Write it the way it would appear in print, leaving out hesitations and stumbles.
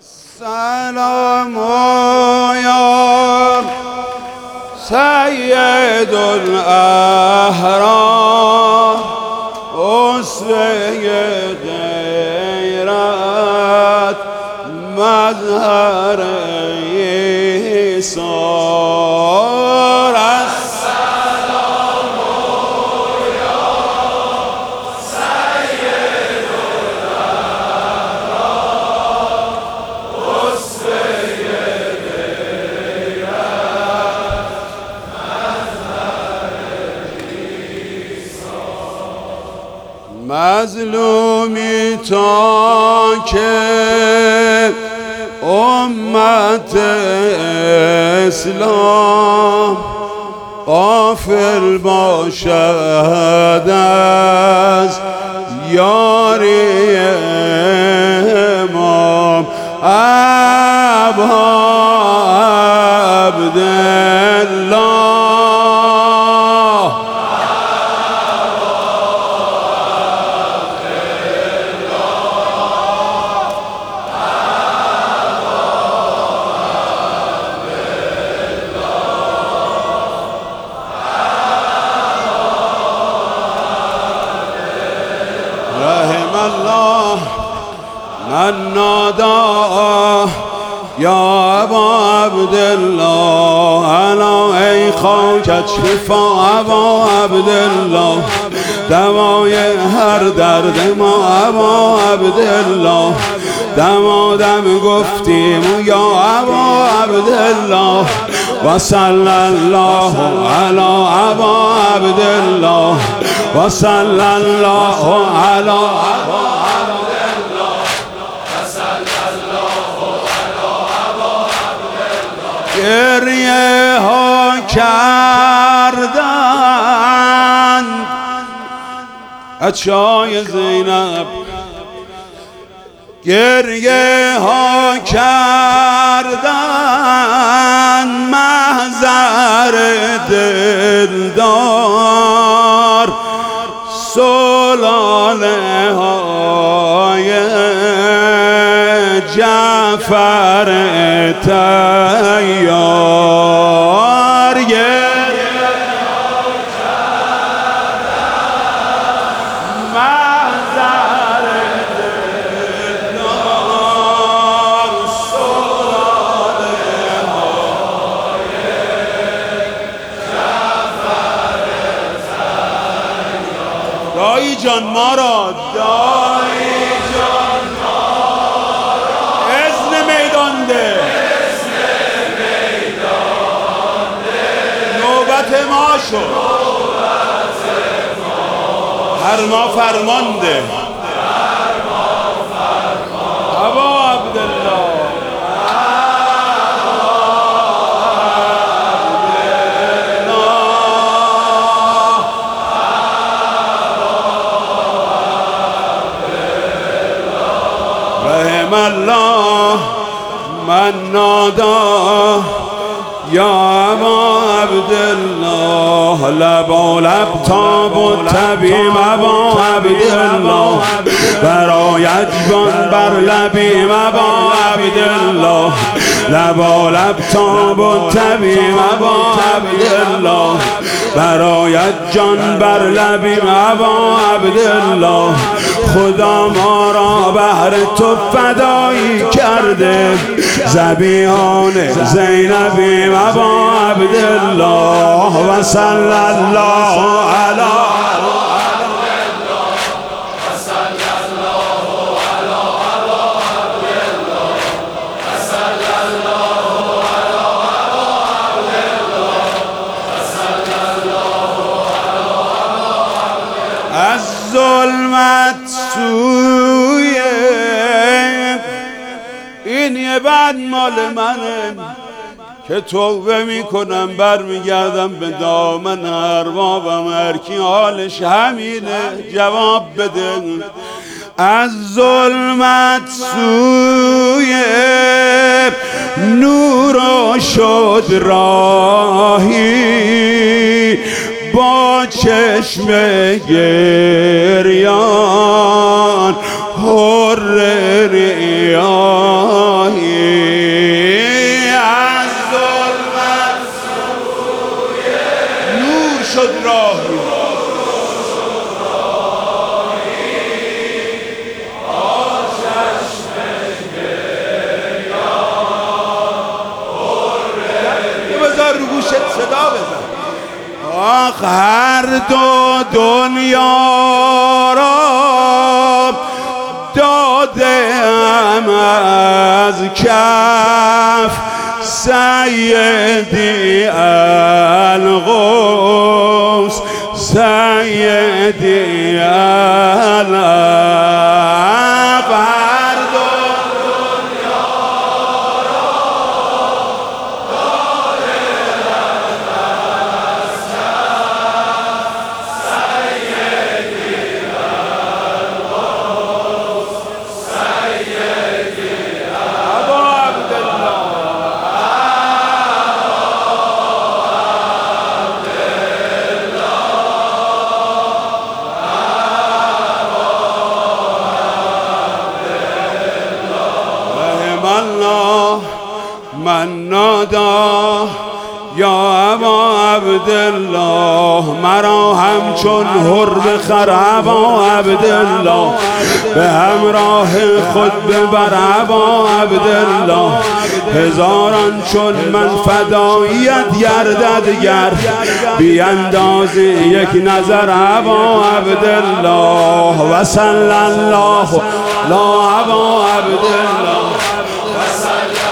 سلام یا سید الاحرار اسوه غیرت مظهر ایثار. السلام یا سید الاحرار اسوه غیرت مظهر ایثار. مظلومی تا که امت اسلام غافل باشد از یاری امام ابا عبدالله. رحم الله من ناداه یا ابا عبدالله. الا ای خاکت شفا ابا عبدالله، دوای هر درد ما ابا عبدالله. دمادم گفتیم یا ابا عبدالله و صلی الله علی ابا عبدالله و صلی الله علی ابا عبدالله و صلی الله علی ابا عبدالله. گریه ها کردند بچه‌های زینب، گریه ها کردند محضر دلدار. سلاله های جعفر طیار، گریه ها کردند محضر دلدار. سلاله های جعفر طیار. دایی جان ما را، دایی جان ما را اذن میدان ده، اذن میدان ده. نوبت ما شد، نوبت ما هر ما فرمان ده، هر ما فرمان. ابا عبدالله رحم الله من ناداه یا ابا عبدالله. لبا لب تاب و طبیم ابا عبدالله، برایت جان بر لبیم ابا عبدالله. لبا لب تاب و طبیم ابا عبدالله، برایت جان بر لبیم ابا عبدالله. خدا ما را بهر تو فدایی کرده، ذبیحان زینبیم ابا عبدالله و صلی الله علی از ظلمت سوی این یه بعد مال منه که توبه میکنم برمیگردم به دامن اربابم. هر کی حالش همینه جواب بده. از ظلمت سوی نور شد راهی، با چشم گریان حر ریاهی. راهی بذار رو گوشت صدا بزن. آخ هر دو دنیا را دادم از کف سیدی الغوث سیدی الغوث هر دو دنیا را دادم از کف سیدی الغوث سیدی ابا عبدالله من نادا یا ابا عبدالله مرا همچون حر خر ابا عبدالله به همراه خود ببر ابا عبدالله هزاران چون من فداییت گردد گر بی انداز یک نظر ابا عبدالله و صلی الله لا ابا عبدالله و صلی